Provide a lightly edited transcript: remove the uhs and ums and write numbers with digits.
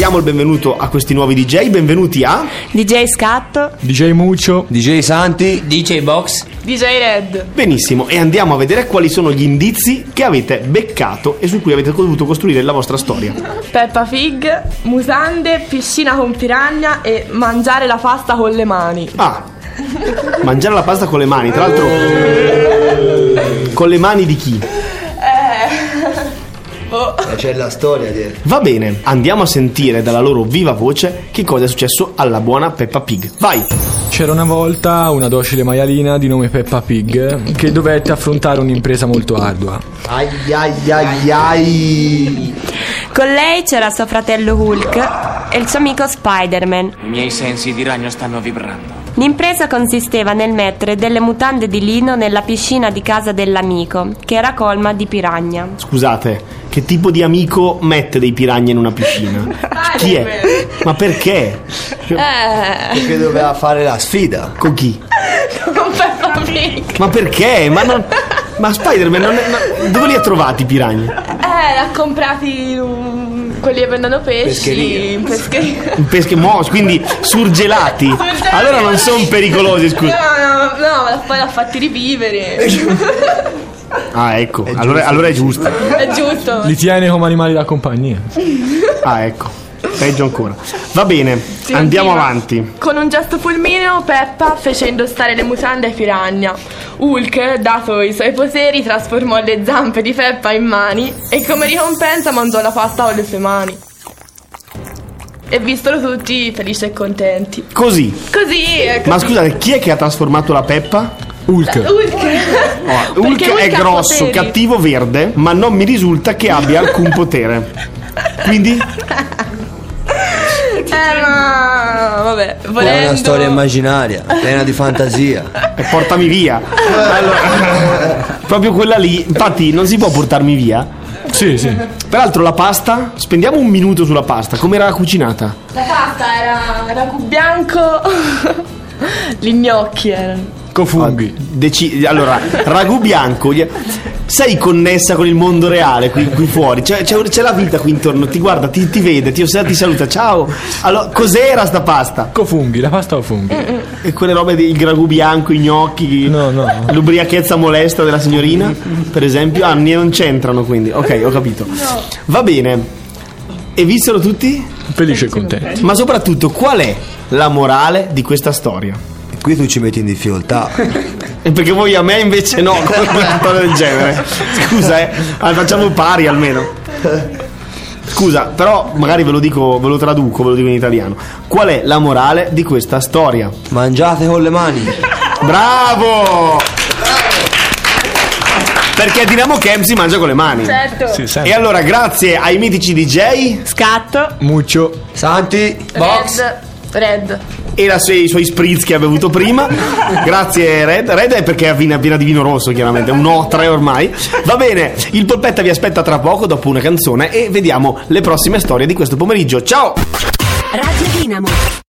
diamo il benvenuto a questi nuovi DJ. Benvenuti a DJ Scatto, DJ Muccio, DJ Santi, DJ Box, DJ Red. Benissimo, e andiamo a vedere quali sono gli indizi che avete beccato e su cui avete dovuto costruire la vostra storia. Peppa Pig, mutande, piscina con piranha e mangiare la pasta con le mani. Ah, mangiare la pasta con le mani, tra l'altro con le mani di chi? C'è la storia dietro. Va bene, andiamo a sentire dalla loro viva voce che cosa è successo alla buona Peppa Pig. Vai! C'era una volta una docile maialina di nome Peppa Pig che dovette affrontare un'impresa molto ardua. Ai ai ai ai. con lei c'era suo fratello Hulk e il suo amico Spider-Man. I miei sensi di ragno stanno vibrando. L'impresa consisteva nel mettere delle mutande di lino nella piscina di casa dell'amico, che era colma di piranha. Scusate, che tipo di amico mette dei piranha in una piscina? Chi è? Ma perché? Perché doveva fare la sfida. Con chi? Con Peppa Pig. Ma perché? Ma Spider-Man dove li ha trovati i piranha? L'ha comprati quelli che vendono pesci in pescheria. Quindi surgelati. Allora non sono pericolosi, scusa. No, poi l'ha fatti rivivere. Ah, ecco, allora è giusto. È giusto. Li tiene come animali da compagnia. Ah, ecco. Peggio ancora. Va bene, Sì, andiamo continua. avanti. Con un gesto fulmineo Peppa fece indossare le mutande ai piranha. Hulk, dato i suoi poteri, trasformò le zampe di Peppa in mani e come ricompensa mangiò la pasta con le sue mani. E vistolo tutti felici e contenti. Così. Ma scusate, chi è che ha trasformato la Peppa? Hulk. Hulk è Hulk ha grosso, poteri. cattivo, verde, ma non mi risulta che abbia alcun potere. Quindi Ma vabbè, È volendo. una storia immaginaria, piena di fantasia. portami via. Allora, proprio quella lì. Infatti non si può portarmi via. Sì, sì. Peraltro la pasta, spendiamo un minuto sulla pasta. Come era cucinata? La pasta era ragù bianco. Gli gnocchi erano. Con funghi. Allora, ragù bianco. Sei connessa con il mondo reale qui fuori? C'è la vita qui intorno, ti guarda, ti vede, ti osserva, ti saluta. Ciao. Allora, cos'era sta pasta? Con funghi, la pasta con funghi. E quelle robe del ragù bianco, i gnocchi, No. l'ubriachezza molesta della signorina, per esempio. Ah, non c'entrano, quindi. Ok, ho capito. Va bene. E vissero tutti? Felice e contento. Ma soprattutto, qual è la morale di questa storia? Qui tu ci metti in difficoltà. E perché voi a me invece no, con una storia del genere. Scusa, facciamo pari almeno. Scusa, però magari ve lo traduco, ve lo dico in italiano. Qual è la morale di questa storia? Mangiate con le mani. Bravo! Perché a Dinamo Camp si mangia con le mani. Certo. Sì, sempre. E allora, grazie ai mitici DJ Scatto, Muccio. Santi. Red. e i suoi spritz che ha bevuto prima. Grazie Red è perché è piena di vino rosso, chiaramente, un 3 ormai. Va bene, il Polpetta vi aspetta tra poco dopo una canzone e vediamo le prossime storie di questo pomeriggio. Ciao! Radio Dinamo.